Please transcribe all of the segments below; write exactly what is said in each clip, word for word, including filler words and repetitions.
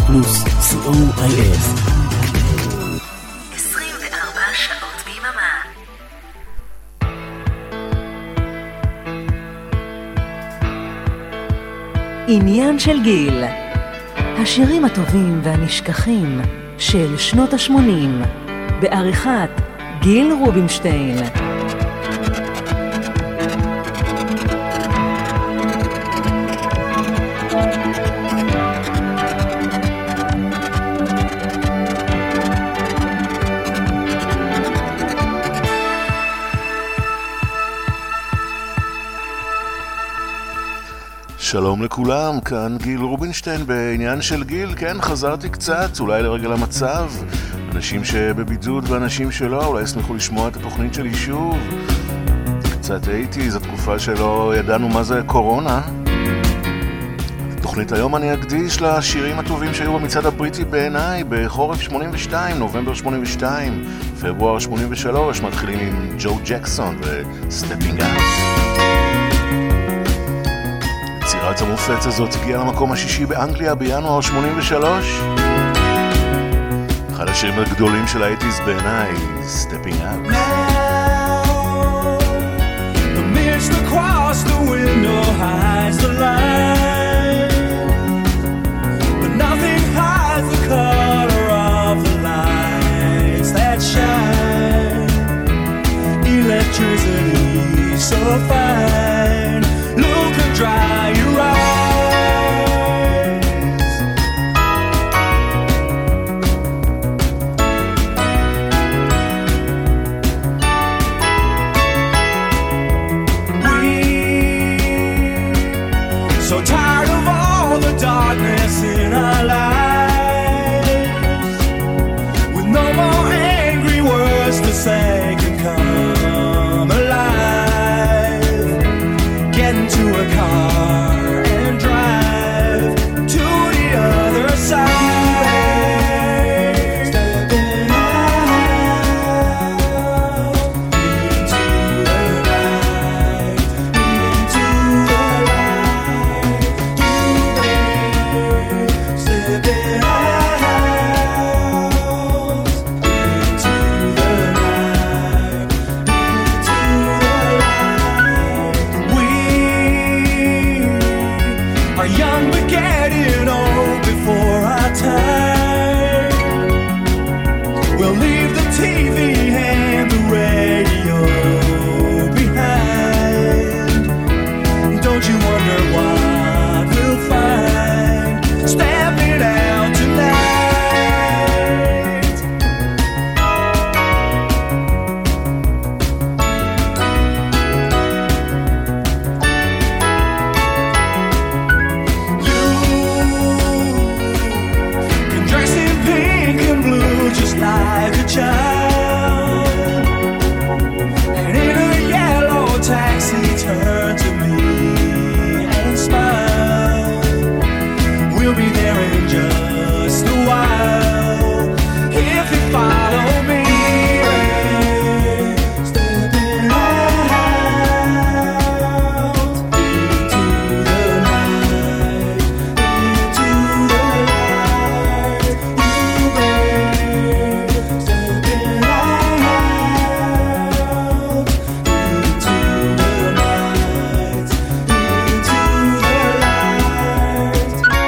רדיו פלוס, סי או איי אס. עשרים וארבע שעות ביממה. עניין של גיל, השירים הטובים והנשכחים של שנות ה-שמונים, בעריכת גיל רובינשטיין. שלום לכולם, כאן גיל רובינשטיין בעניין של גיל. כן, חזרתי קצת, אולי לרגל המצב. אנשים שבבידוד ואנשים שלא, אולי ישמחו לשמוע את התוכנית שלי שוב. קצת הייתי, זו תקופה שלא ידענו מה זה קורונה. תוכנית היום אני אקדיש לשירים הטובים שהיו במצעד הבריטי בעיניי בחורף שמונים ושתיים, נובמבר שמונים ושתיים, פברואר שמונים ושלוש. מתחילים עם ג'ו ג'קסון ו-Stepping Out. יצירת המופץ הזאת הגיעה למקום השישי באנגליה בינואר שמונים ושלוש. אחד השירים הגדולים של האייטיז בעיניי, Stepping Out. Now, the mist across the window hides the light, but nothing hides the color of the lights that shine. Electricity so fine, look and dry your eyes. So tired of all the darkness in our lives, with no more angry words to say can come alive. Get into a car and drive to the other side. Stepping out into the night, into the light. Stepping out into the night, into the light. We are young but getting old before our time. We'll leave the T V and the radio behind. Don't you wonder what we'll find stepping out tonight? You can dress in pink and blue just like a child, and in a yellow taxi turn to me and smile. We'll be there in just a while if you follow me. Stepping out into the night, into the light. You babe, stepping out into the night, into the light.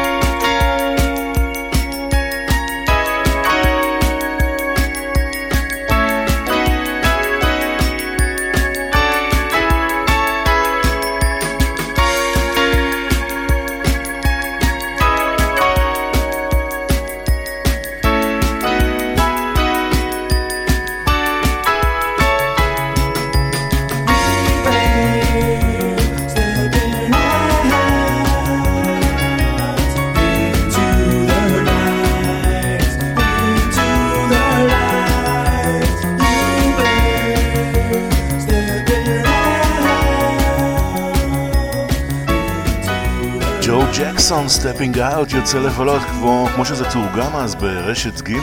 ג'ו ג'קסון, Stepping Out, יוצא לבלות כמו, כמו שזה תורגם אז ברשת ג'.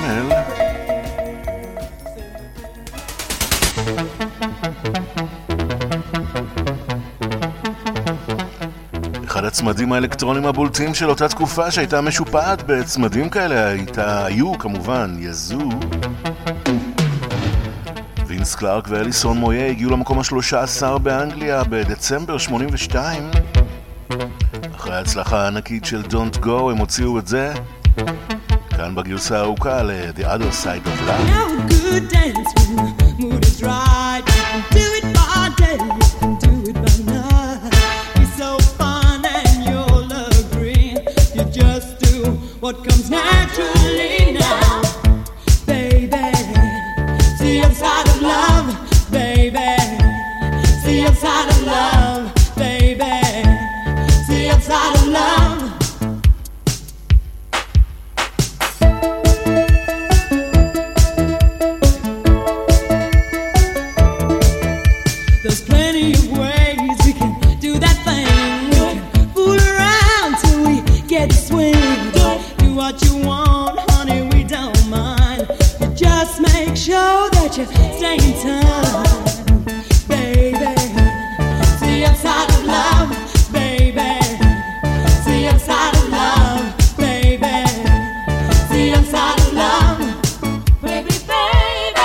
אחד אחד הצמדים האלקטרונים הבולטים של אותה תקופה שהייתה משופעת בצמדים כאלה הייתה, היו כמובן יזו. וינס קלארק ואליסון מויה הגיעו למקום ה-שלוש עשרה באנגליה בדצמבר שמונים ושתיים. אחרי ההצלחה הענקית של Don't Go הם הוציאו את זה כאן בגרסה הארוכה ל-The Other Side of Love. Now a good dance when the mood is right. You can do it by day, you can do it by night. It's so fun and you'll agree. You just do what comes naturally now, baby. See your side of love, baby. See your side of love, baby. See your side of love. There's plenty of ways we can do that thing. We can fool around till we get the swing. Do what you want, honey, we don't mind. But just make sure that you stay in time, baby. See your side of love, baby. See your side of love, baby. See your side of love, baby, baby.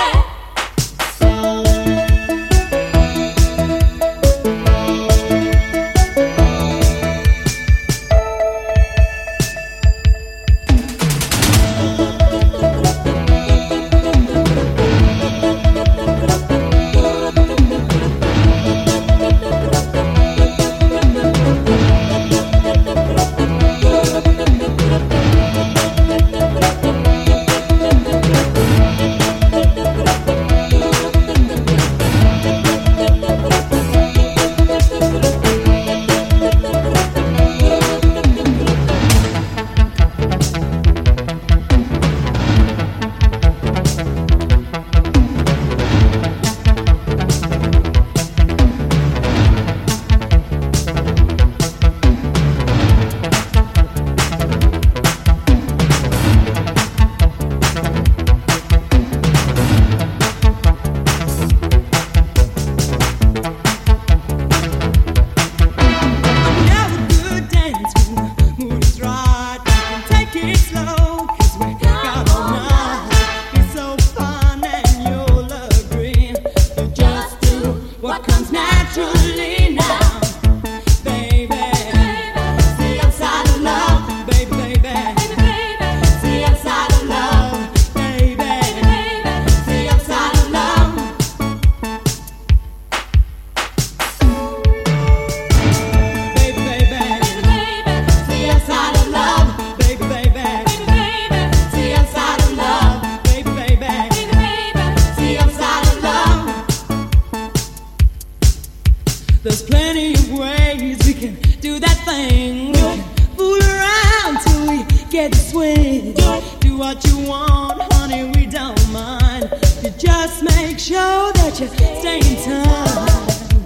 There's plenty of ways we can do that thing. We can fool around till we get the swing. Do what you want, honey, we don't mind. You just make sure that you stay in time,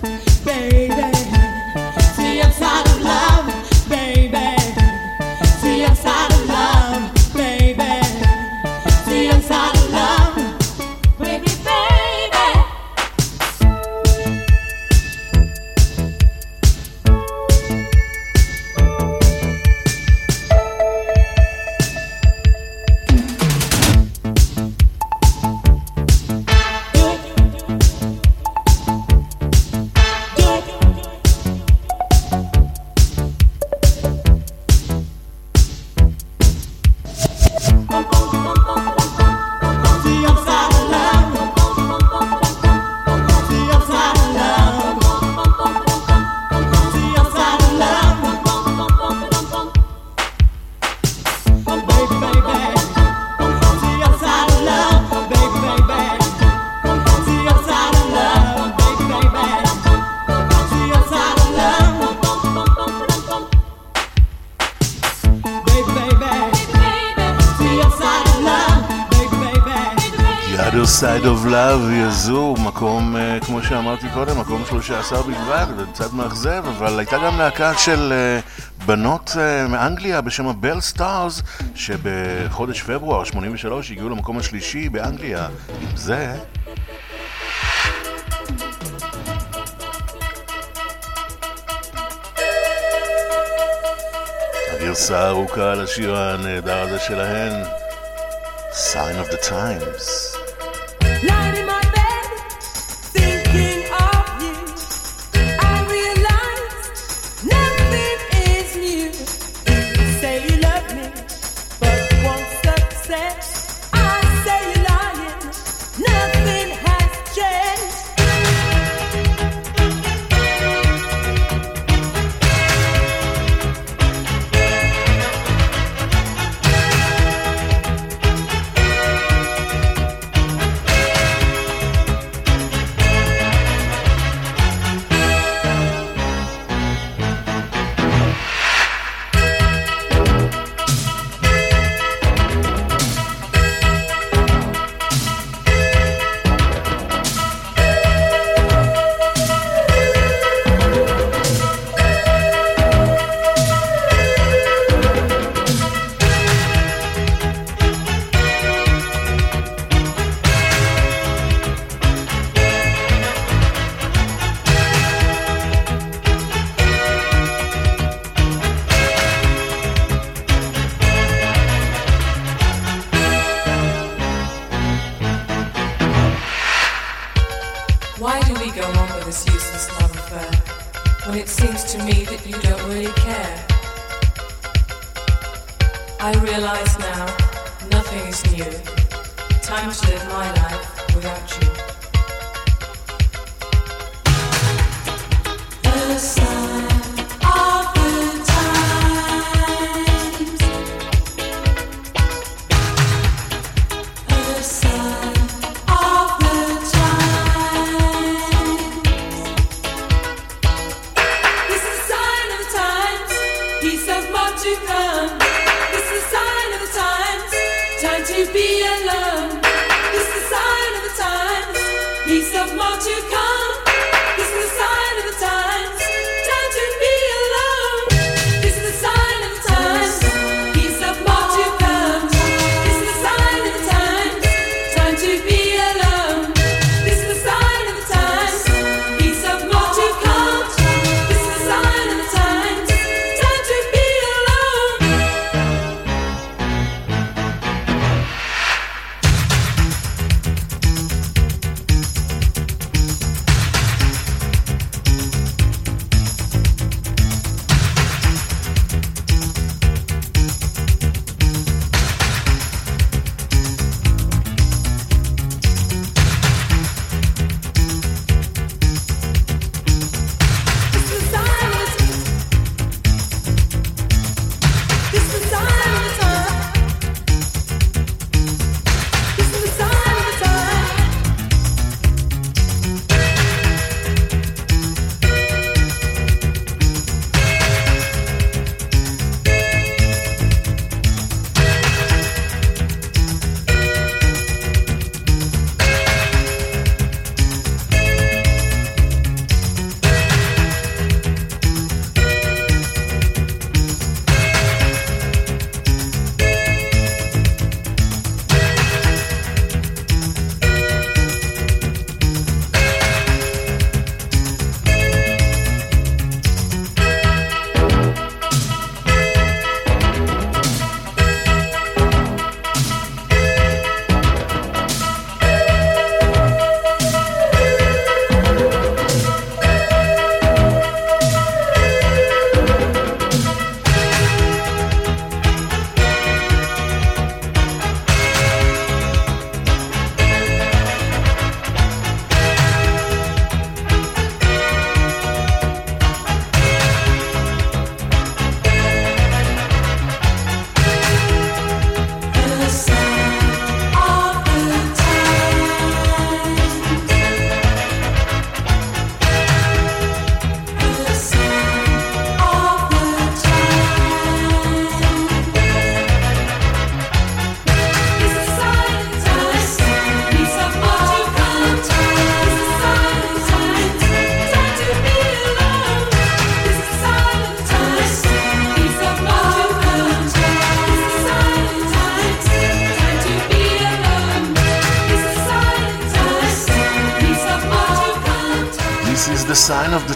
baby. See your side of love, baby. See your side of love, baby. See your side of love, baby, baby. Side of Love, יזו, מקום, כמו שאמרתי קודם, מקום שלוש עשרה בלבד, וקצת מאכזב, אבל הייתה גם להקה של בנות מאנגליה בשם הבל סטארס, שבחודש פברואר שמונים ושלוש הגיעו למקום השלישי באנגליה. עם זה הגרסה הארוכה לשיר הנהדר הזה שלהן, Sign of the Times. Lying in my bed, thinking of you, I realize nothing is new. You say you love me, but want success. I say you're lying, nothing has changed. Why do we go on with this useless love affair when it seems to me that you don't really care? I realize now nothing is new. Time to live my life without you. The sign of the times. The sign of the times. This is a sign of the times. Peace of more to come. This is a sign of the times. Time to be alone. This is a sign of the times. Peace of more to come. This is a sign of the times. Time to be alone. This is a sign of the times. Peace of more to come. This is a sign of the times. Time to be alone. This is a sign of the times. Peace of more to come. This is a sign of the times. Time to be alone.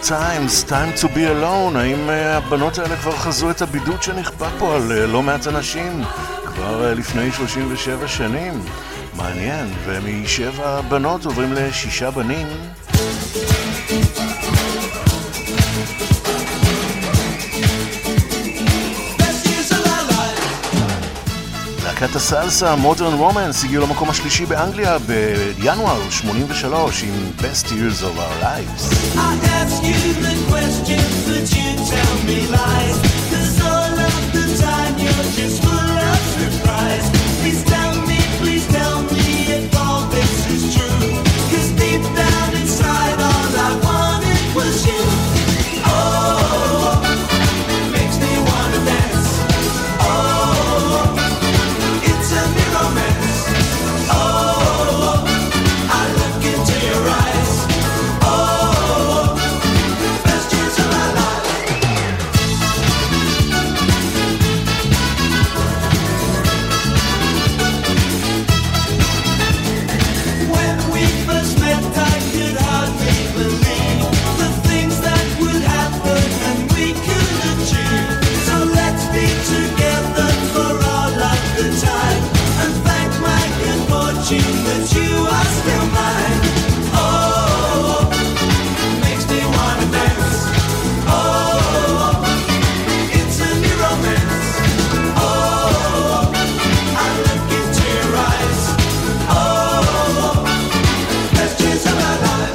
Times, Time to be Alone. האם הבנות האלה כבר חזו את הבידוד שנכפה פה על לא מעט אנשים כבר לפני שלושים ושבע שנים? מעניין. ומשבע בנות עוברים לשישה בנים. להקת הסלסה Modern Romance הגיעו למקום השלישי באנגליה בינואר שמונים ושלוש עם Best Years of Our Lives. I ask you the question, but you tell me lies. 'Cause all of the time you're just full of surprise. Please tell me, please tell me if all this is true. 'Cause deep down inside all I wanted was you. Oh, makes me wanna dance. Oh, it's a new romance. Oh, I look into your eyes. Oh, best years of my life. When we first met, I could hardly believe the things that would happen and we could achieve. So let's be together for all of the time, and thank my good fortune that you are still mine. Oh, makes me wanna dance. Oh, it's a new romance. Oh, I look into your eyes. Oh, best years of my life.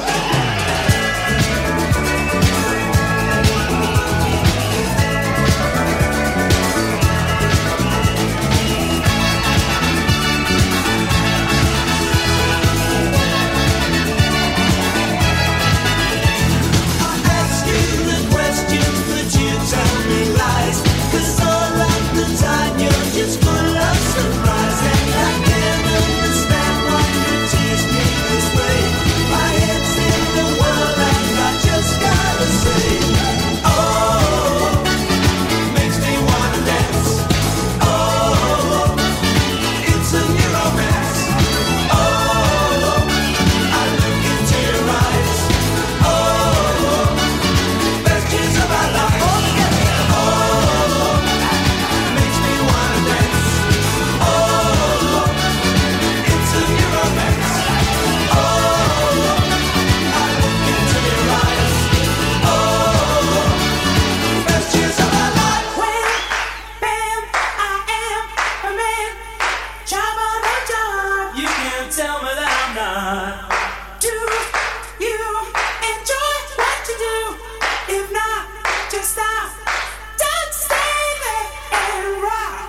I ask you the questions, but you tell me lies. 'Cause all of the time you're just full of surprise. And I can't understand why you tease me this way. My head's in the world and I just gotta say, oh, makes me wanna dance. Oh, it's a new romance. Oh, I look into your eyes. Oh, best years of my life. Oh, makes me wanna dance. Oh, it's a new romance. Oh, I look into your eyes. Oh, best years of my life. When, bam, I am a man. Job on a job. You can't tell me that I'm not. Do you enjoy what you do? If not, just stop. Don't stay there and rock.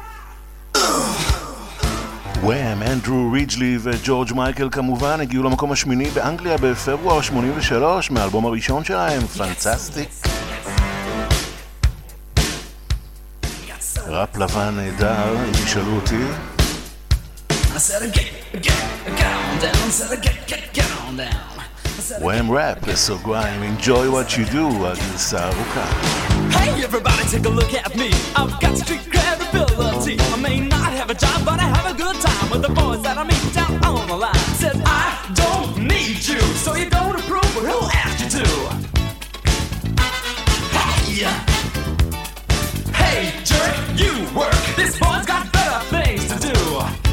וואם, אנדרו רידג'לי וג'ורג' מייקל כמובן הגיעו למקום השמיני באנגליה בפברואר שמונים ושלוש מהאלבום הראשון שלהם, פנטסטיק. ראפ לבן נהדר, אם תשאלו אותי. I said, get, get, get on down. I said, get, get, get on down. I said, וואם ראפ, בסוגריים, enjoy what you do, הגרסה ארוכה. hey everybody, take a look at me. I've got street credibility. I may not have a job, but I have a good time with the boys that I meet down on the line. Said I don't need you, so you don't approve, or who asked you to? Hey, hey jerk, you work. This boy's got better things to do.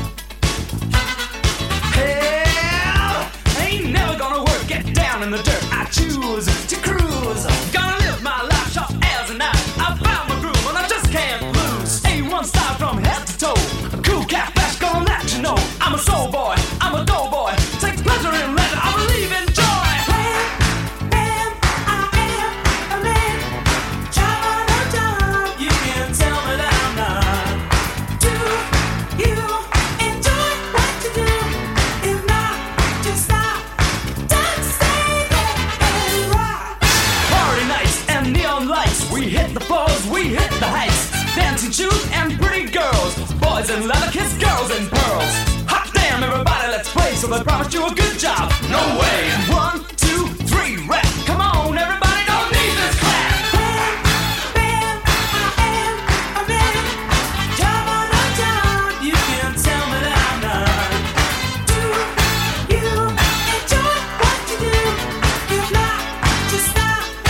Hell, ain't never gonna work. Get down in the dirt. I choose to cruise. Gonna live my life sharp as a knife. I found my groove and I just can't lose. A one style from head to toe. A cool cat flash gonna let you know. I'm a soul boy, I'm a doughboy. Take pleasure in leisure, I believe in joy. When, bam, I am a man. Job on a job. You can't tell me that I'm not. Do you enjoy what you do? If not, just stop. Don't stay there and rock. Party nights and neon lights. We hit the floors, we hit the heights. Dancing shoes and pretty girls. Boys in leather, kiss girls in pearls. Hot damn, everybody, let's play. So they promised you a good job. No way. One, two, three, rap. Come on, everybody, don't need this clap. When, bam, I am a man. Job on a job. You can't tell me that I'm not. Do you enjoy what you do? If not, just stop.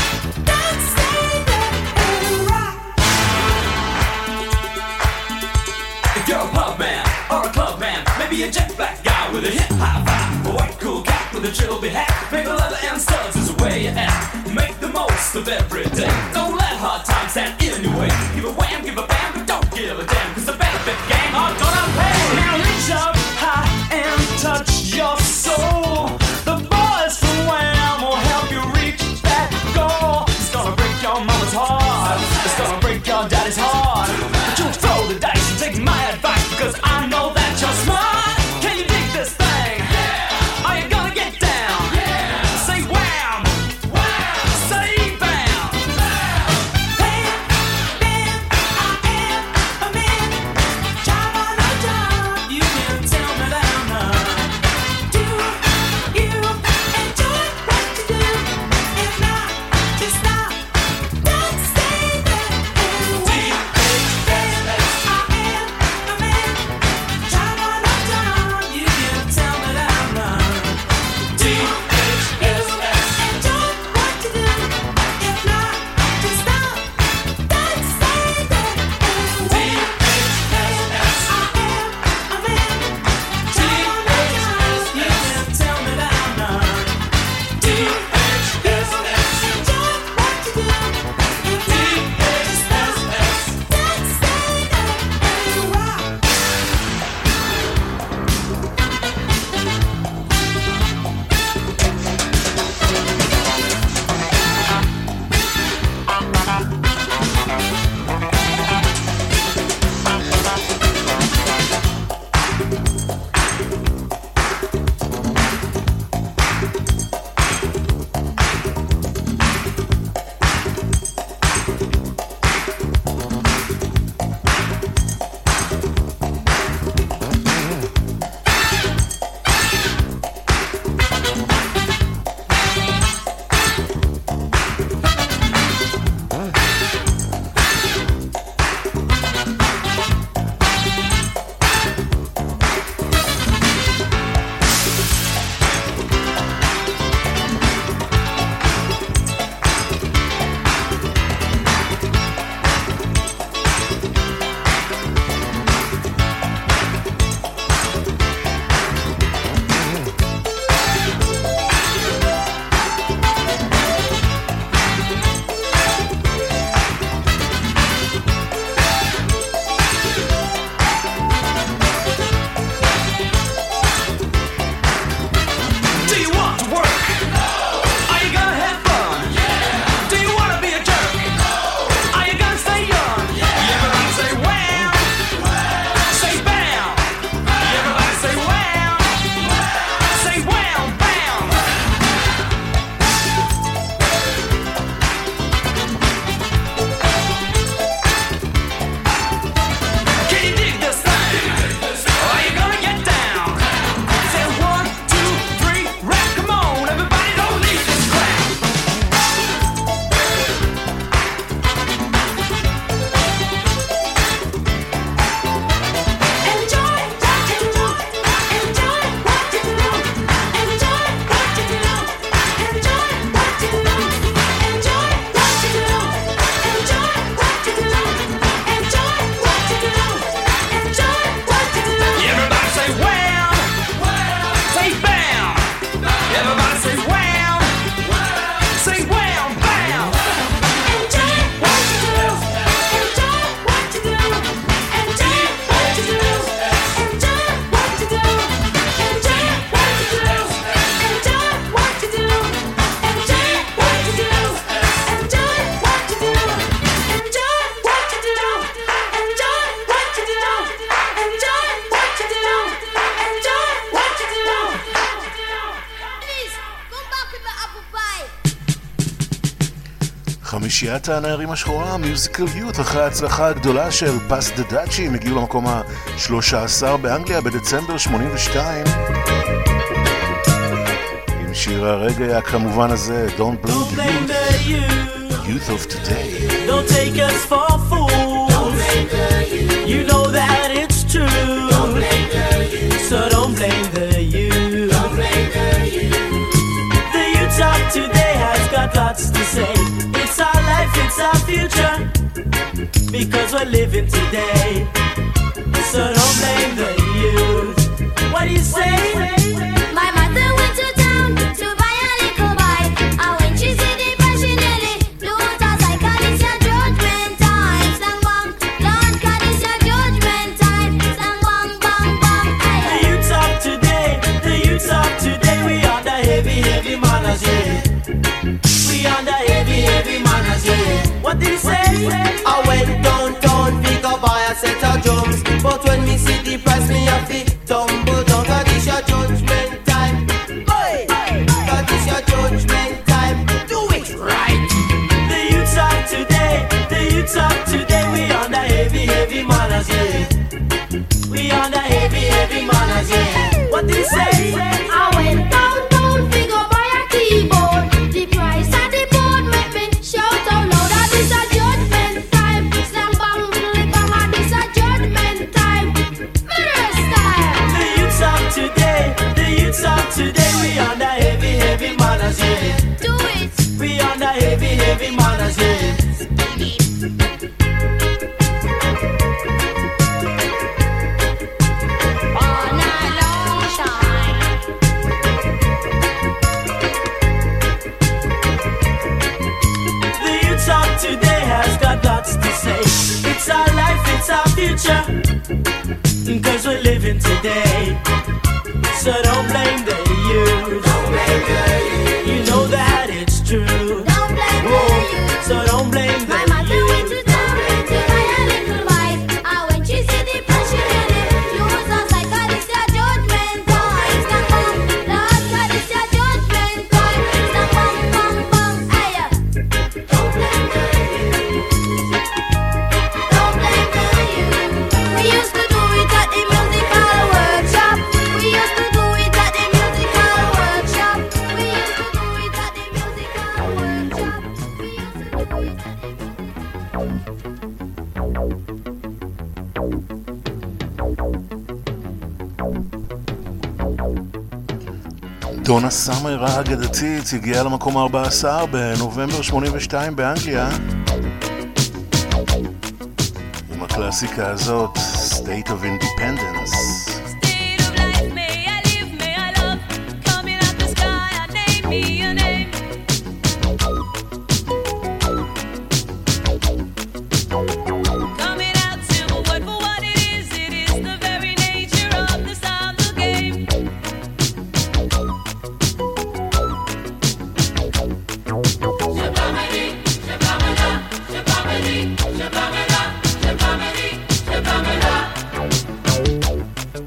חמישיית הנערים השחורה, מיוזיקל יוט, אחרי ההצלחה הגדולה של פס דה דאצ'י, הם הגיעו למקום ה-שלוש עשרה באנגליה בדצמבר שמונים ושתיים. עם שיר הרגע כמובן הזה, Don't Blame the Youth, Youth of Today. Don't take us for fools. Don't blame the youth. You know that it's true. Don't blame the youth. So don't blame the youth. Don't blame the youth. The youth of today has got lots to say. It's our life, it's our future, because we're living today. So don't blame the youth. What do you say? My mother went to town to buy a little bite, and when she see the price she nearly lose her sight. 'Cause it's your judgment time, slang bang, Lord, 'cause it's your judgment time, slang bang bang bang. The youth of today, the youth of today, we are the heavy, heavy manners, yeah. We are the heavy, heavy manners, yeah. What did he say? I went downtown, pick up buy a set of drums, but when me see the price, me have to tumble down. 'Cause it's your judgment time, boy. 'Cause it's your judgment time. Do it right. The youth of today, the youth of today, we are the heavy, heavy manners, yeah. We are the heavy, heavy manners, yeah. What did he say? I went downtown, pick up buy a keyboard. The price of the board make me shout out loud. That is a judgment time, slang bang bang bang. That is a judgment time, murderous time. The youth of today, the youth of today, we are the heavy, heavy manners, yeah. Do it. We are the heavy, heavy manners, yeah. All night long shine. The youth of today has got lots to say. It's our life, it's our future, because we're living today. So don't blame the youth. Don't blame the youth. You know that it's true. Don't blame the Whoa. youth. So don't blame the My mother went to youth. town to buy a little bite, and when she see the price she nearly lose her sight. 'Cause it's your judgment time, slang bang, Lord, 'cause it's your judgment time, slang bang bang bang. Hey, don't blame the youth. Don't blame the youth. We used to do it at the musical workshop. We used to do it at the musical workshop. We used to do it at the musical workshop. We used to do it at דונה סאמר האגדתית הגיעה למקום ה-ארבע עשרה בנובמבר שמונים ושתיים באנגליה עם הקלאסיקה הזאת, State of Independence. State of life, may I live, may I love. Coming out the sky, I name me a name. Coming out simple, word for what it is. It is the very nature of the sound of the game. Shabamadi, shabamada, shabamadi, shabamada, shabamadi, shabamada.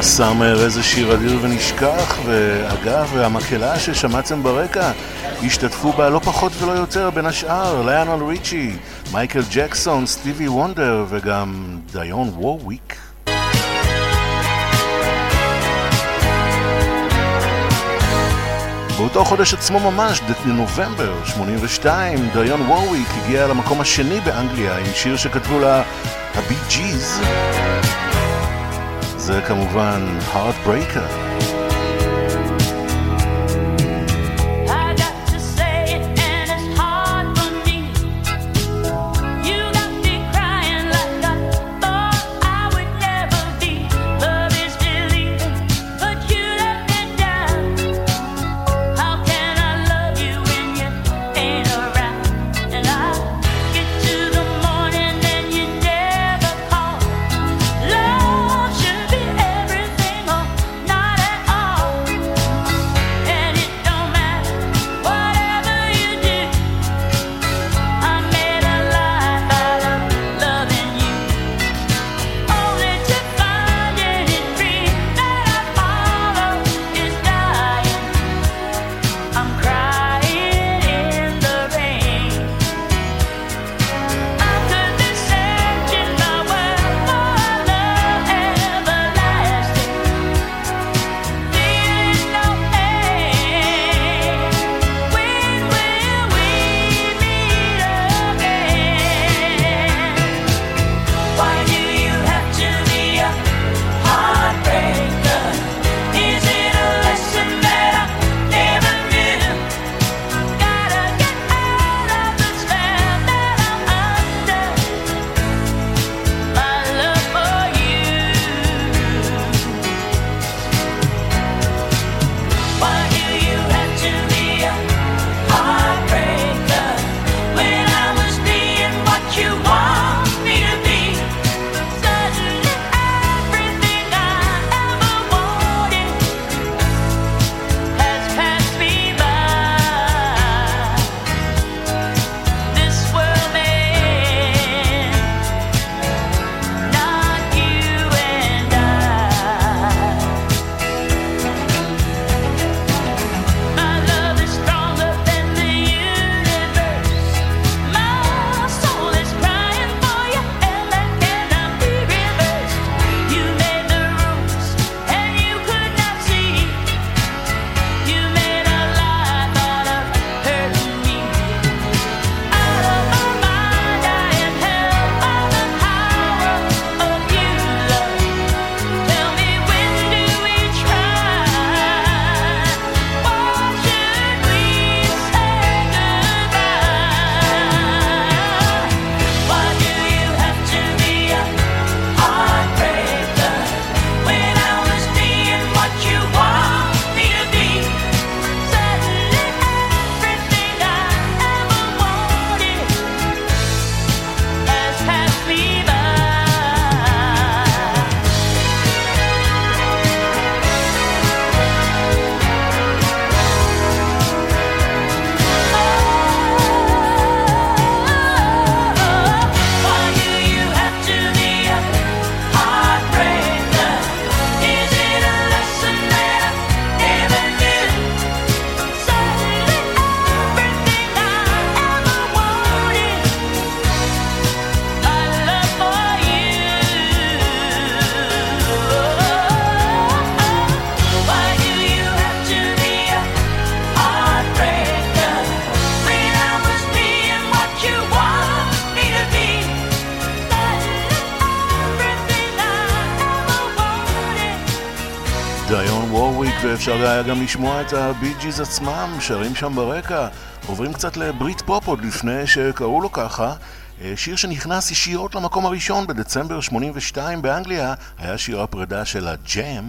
סאמר, איזה שיר אדיר ונשכח. ואגב, המקהלה ששמעתם ברקע השתתפו בה לא פחות ולא יותר, בין השאר ליונל ריצ'י, מייקל ג'קסון, סטיבי וונדר וגם דיון וורוויק. באותו חודש עצמו ממש, בנובמבר שמונים ושתיים, דיון וורוויק הגיע למקום השני באנגליה עם שיר שכתבו לה הבי ג'יז. זה כמובן Heartbreaker. ואפשר היה גם לשמוע את הבי ג'יז עצמם שרים שם ברקע. עוברים קצת לברית פופ עוד לפני שקראו לו ככה. שיר שנכנס ישירות למקום הראשון בדצמבר שמונים ושתיים באנגליה היה שיר הפרידה של הג'ם.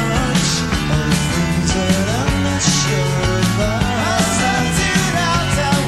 I'll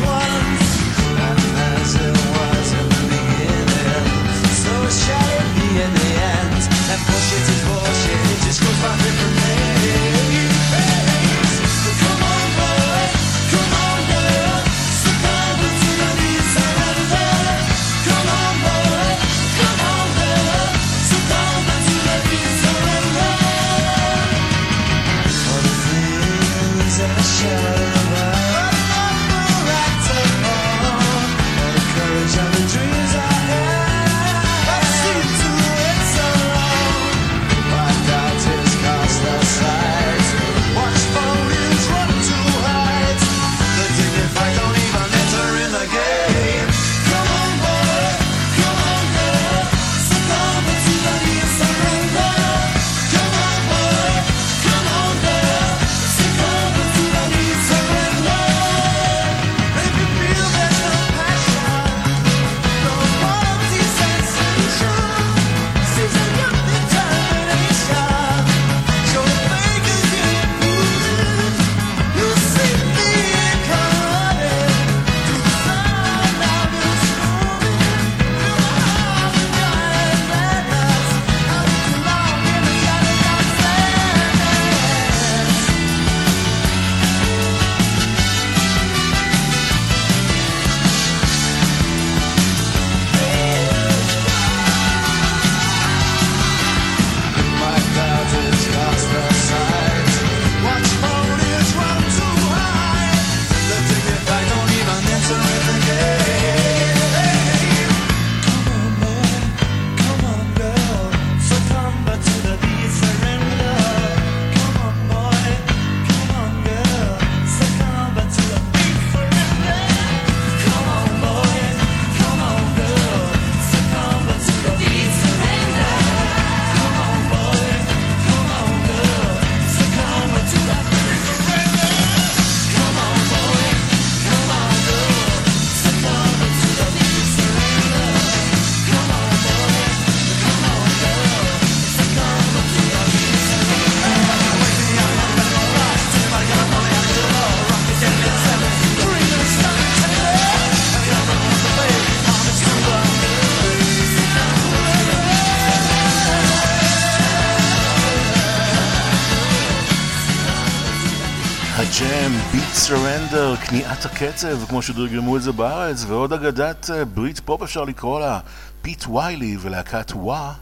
Beat Surrender, כניעת הקצב, כמו שדרגמו את זה בארץ, ועוד אגדת ברית פופ אפשר לקרוא לה, פיט ויילי ולהקת וואה.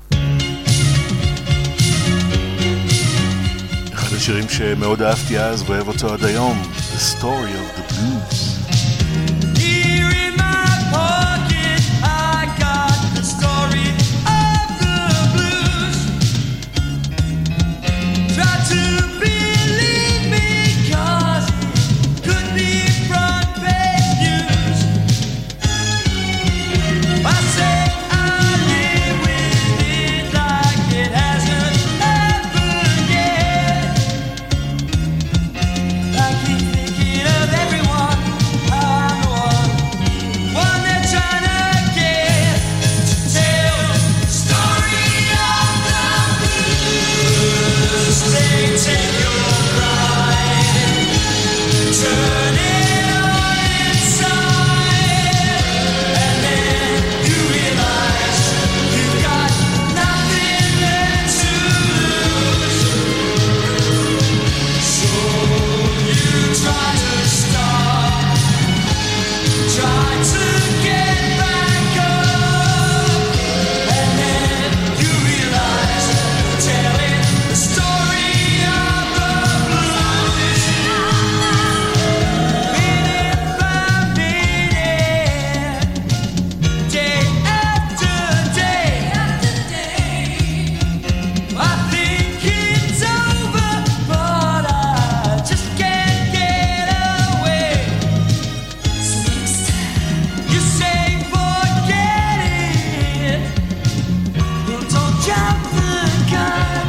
אחד השירים שמאוד אהבתי אז ואוהב אותו עד היום, The Story of the Blues. Here in my pocket I got the story of the blues. Try to believe me, 'cause it could be front page news. I say I live with it like it hasn't happened yet. I keep thinking of everyone I'm the one, one they're trying to get to tell the story of the blues. They take your pride, turn it on inside, and then you realize you've got nothing left to lose. So you try to stop, try to get back up, and then you realize you're telling the story of the blues. Minute by minute, day after day, I think it's over, but I just can't get away. You say forget it, well, don't jump the gun.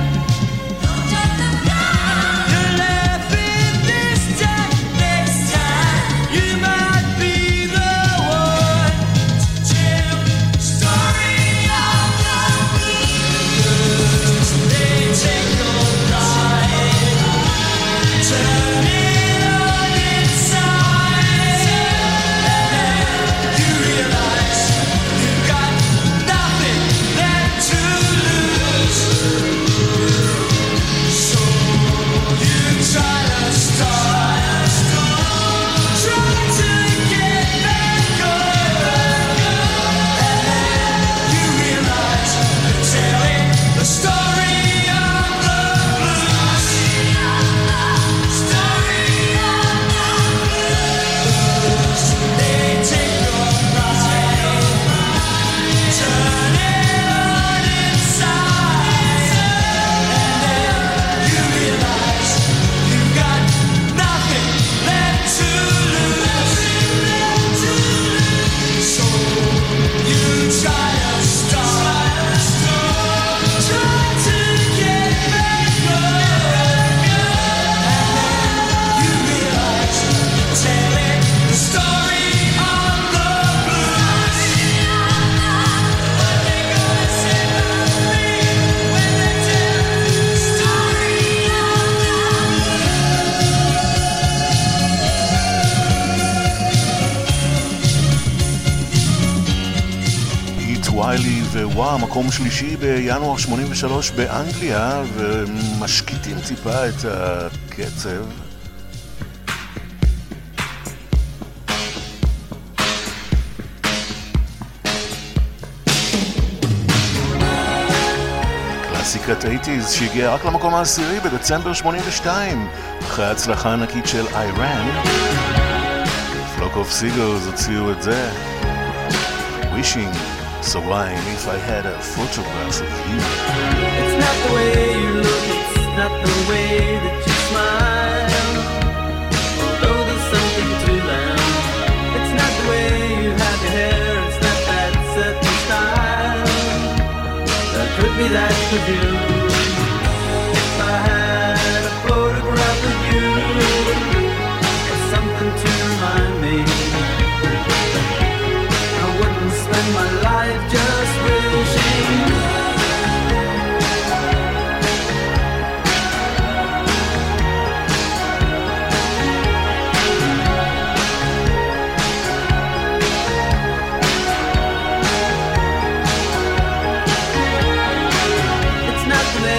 You're laughing this time, next time you might be the one to tell the story of the blues. They take your pride, turn it on inside, and then you realize you've got nothing left to lose. So you try to start, try to get back up, and then you realize you're telling the story of the blues. Story of the blues. They take your pride, turn it on inside, and then you realize you've got nothing left to lose. So you try to start, try to get back up, and then you realize you're telling the story of the blues. What they gonna say about me when they tell the story of the פיט ויילי וואה, מקום שלישי בינואר שמונים ושלוש באנגליה, ומשקיטים טיפה את הקצב. קלאסיקת ה-שמונים שהגיעה רק למקום העשירי בדצמבר שמונים ושתיים, אחרי ההצלחה הענקית של איראן. פלוק אוף סיגלס הוציאו את זה, Wishing, so wine if I had a photograph of you. It's not the way you look, it's not the way that you smile. Although there's something to them, it's not the way you have your hair, it's not that certain style. That could be that with you. If I had a photograph of you, or something to remind me, I wouldn't spend my life just wishing. It's not the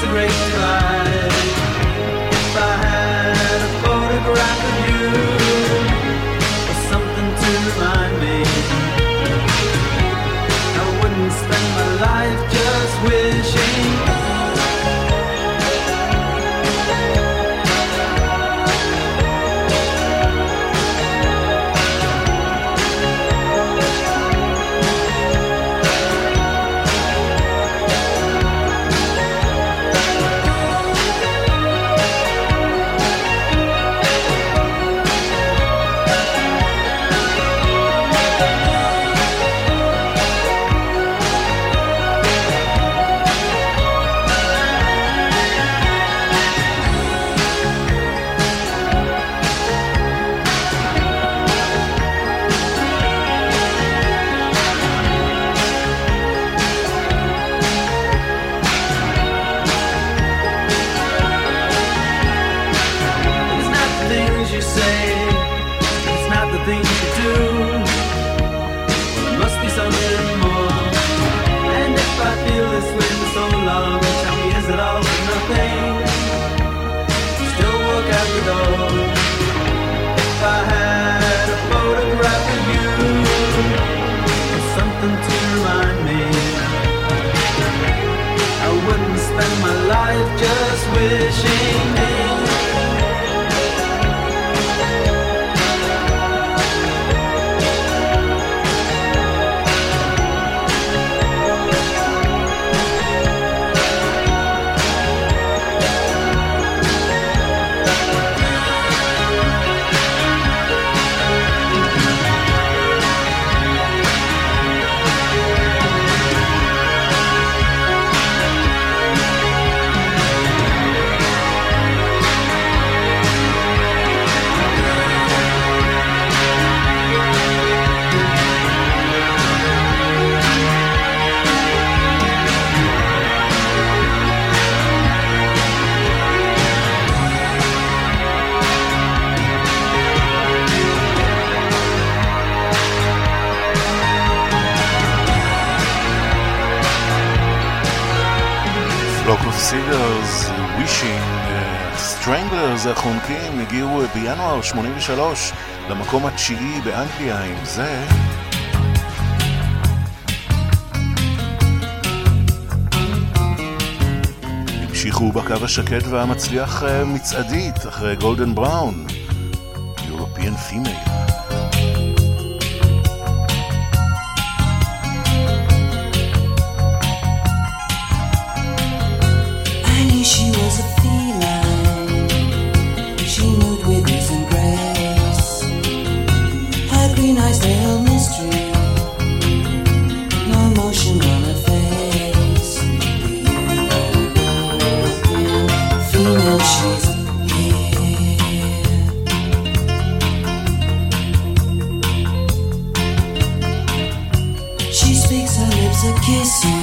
the great divide. If I had a photograph of you, or something to remind me, I wouldn't spend my life just wishing. Just wishing. סיגרס, ווישינג, סטרנגלרס החונקים הגיעו בינואר שמונים ושלוש למקום התשיעי באנגליה עם זה. המשיכו בקו השקט והמצליח מצעדית אחרי גולדן בראון, European Female. She was a feline. She moved with ease and grace. Her green eyes, they held mystery. No emotion on her face. The female, she's here. She speaks, her lips are kissing.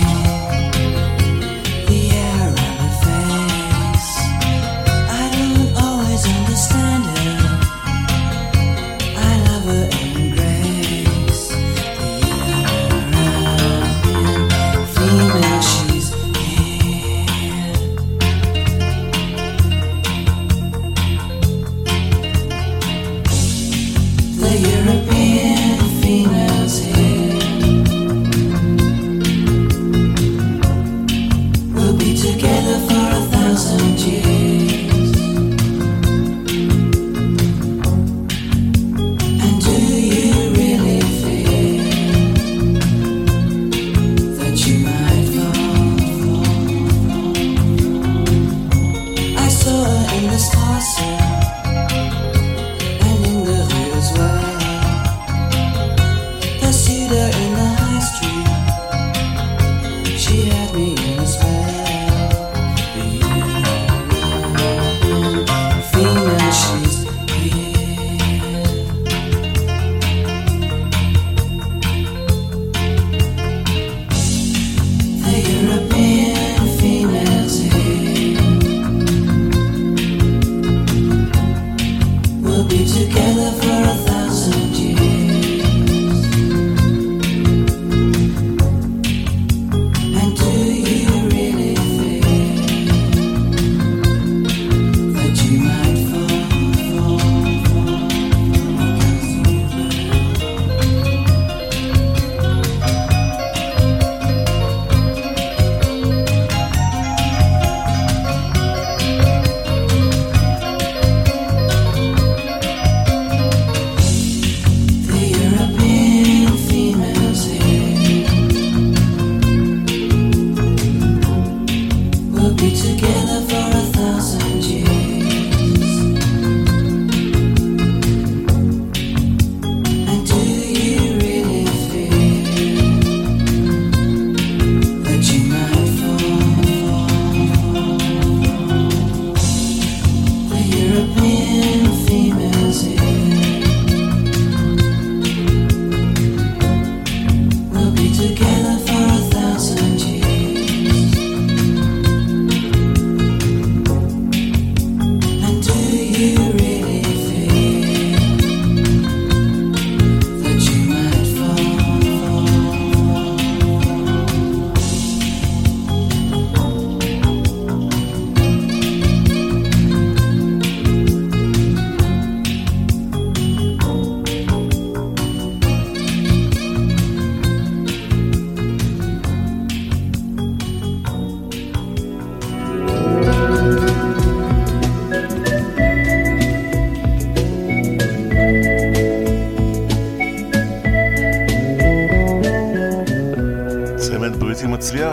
Understand her. I love her in grace. The European female, she's here. The European female's here. We'll be together for a thousand years.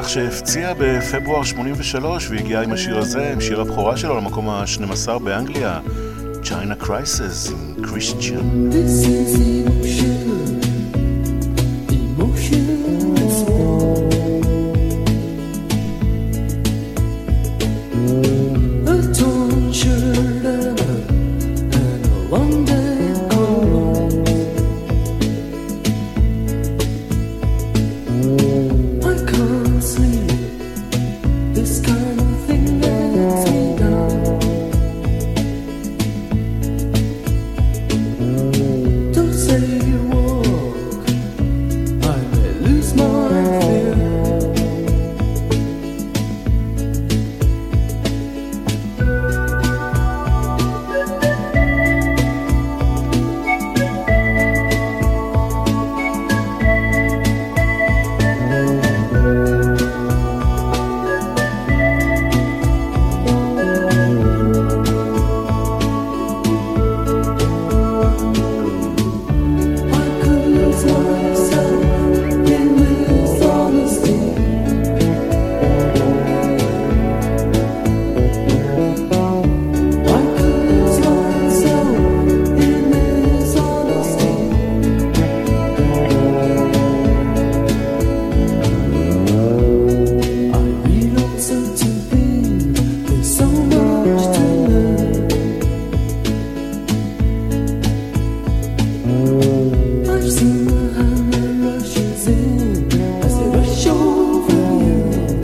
כך שהפציע בפברואר שמונים ושלוש והגיע עם השיר הזה, עם שיר הבכורה שלו למקום ה-שנים עשר באנגליה, China Crisis עם Christian. This is emotion, emotion is war. A torn shirt and a, and a one-day cologne. I can't sleep, this kind of thing lets me down. Don't say you walk, I may lose my fear. I could lose myself in this honesty. I could lose myself in this honesty. I read all sorts of things, there's so much to learn. I've seen the hand that rushes in as they rush over you.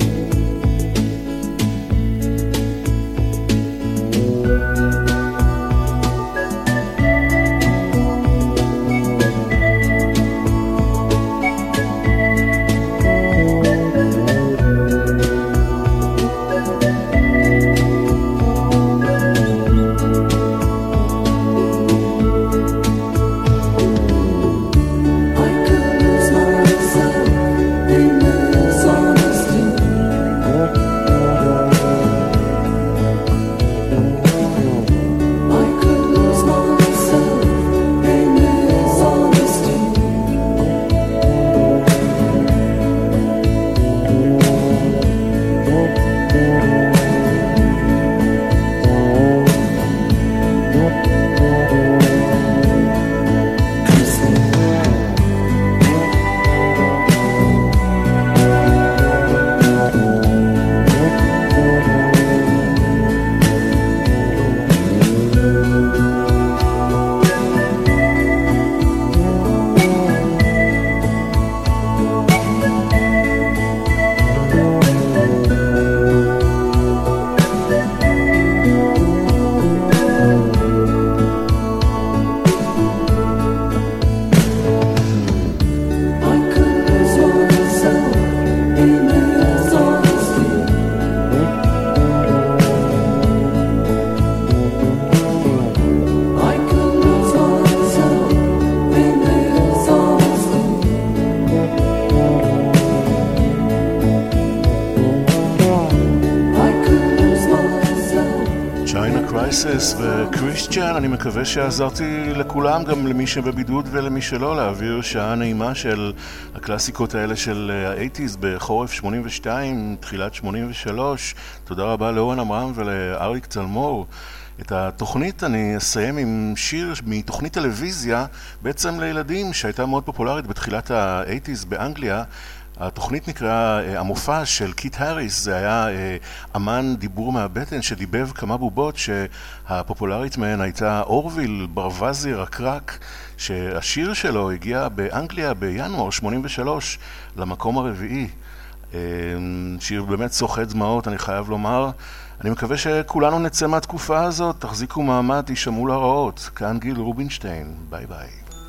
I could lose myself in this honesty. I could lose myself in this honesty. I could lose myself in this honesty. I could lose myself in this honesty. I could lose myself. China Crisis וקריסטיאן, אני מקווה שעזרתי לכולם, גם למי שבבידוד ולמי שלא, להעביר שעה נעימה של הקלאסיקות האלה של ה-שמונים בחורף שמונים ושתיים, תחילת שמונים ושלוש. תודה רבה לאורן עמרם ולאריק צלמור. את התוכנית אני אסיים עם שיר מתוכנית טלוויזיה, בעצם לילדים, שהייתה מאוד פופולרית בתחילת ה-שמונים באנגליה. התוכנית נקרא uh, המופע של קיט האריס, זה היה uh, אמן דיבור מהבטן שדיבב כמה בובות שהפופולרית מהן הייתה אורוויל, ברווזי רקרק, שהשיר שלו הגיע באנגליה בינואר שמונים ושלוש למקום הרביעי. uh, שיר באמת סוחט דמעות, אני חייב לומר. אני מקווה שכולנו נצא מהתקופה הזאת, תחזיקו מעמד, תשמעו להראות. כאן גיל רובינשטיין, ביי ביי.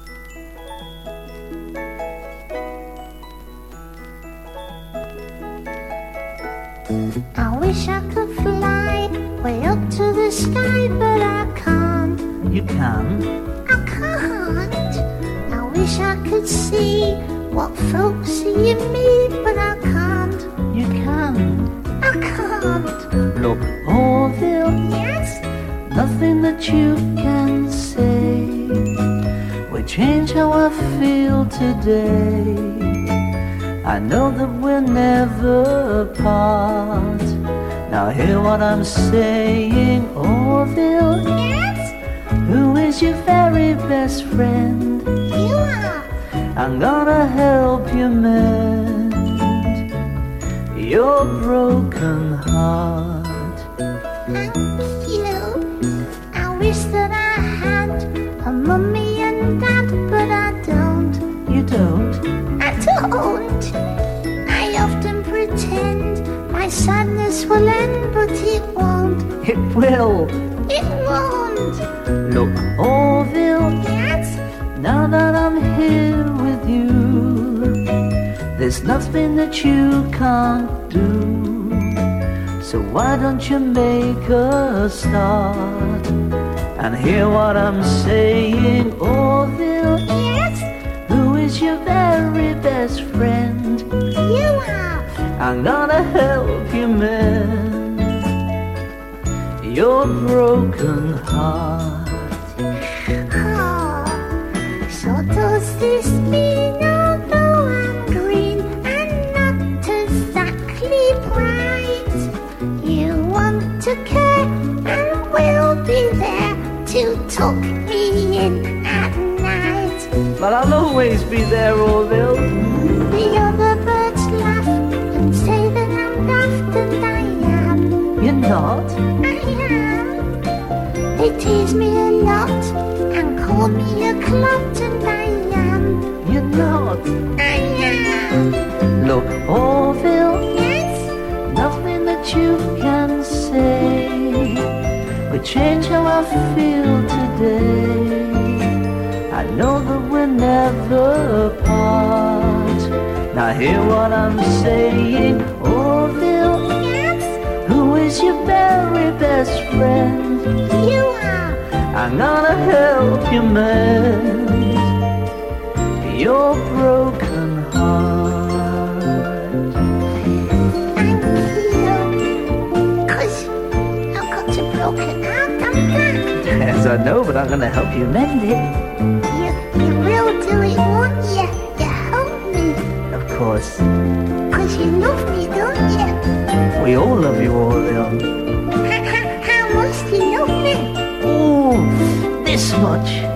I wish I could fly way up to the sky, but I can't. You can. I can't. I wish I could see what folks see in me, but I can't. You can. I can't. Look, Orville, Yes? nothing that you can say will change how I feel today. I I know that we'll never part. Now hear what I'm saying, Orville. Yes? Who is your very best friend? You are. I'm gonna help you mend your broken heart. Thank you. I wish that I had a mummy and dad, but I don't. You don't? I don't. I often pretend my sadness will end, but it won't. It will. It won't. Look, Orville, Yes? now that I'm here with you, there's nothing that you can't do. So why don't you make a start and hear what I'm saying, Orville? Yes? Who is your very best friend? You are. I'm gonna help you mend your broken heart. Oh, so does this mean although I'm green and not exactly bright, you want to care and will be there to tuck me in at night? But I'll always be there, Orville. The other birds laugh and say that I'm daft, and I am. You're not. I am. They tease me a lot and call me a clot, and I am. You're not. I am. Look, Orville, Yes? nothing that you can say will change how I feel today. I know that we'll never part. Now hear what I'm saying, Orville. Yes? Who is your very best friend? You are. I'm gonna help you mend your broken heart. Thank you. 'Cause I've got a broken heart, I'm back. Yes, I know, but I'm gonna help you mend it. You, you will do it, won't you? You help me. Of course, 'Cause you love me, don't you? we all love you, Orville. How, how, how much do you love me? Oh, this much.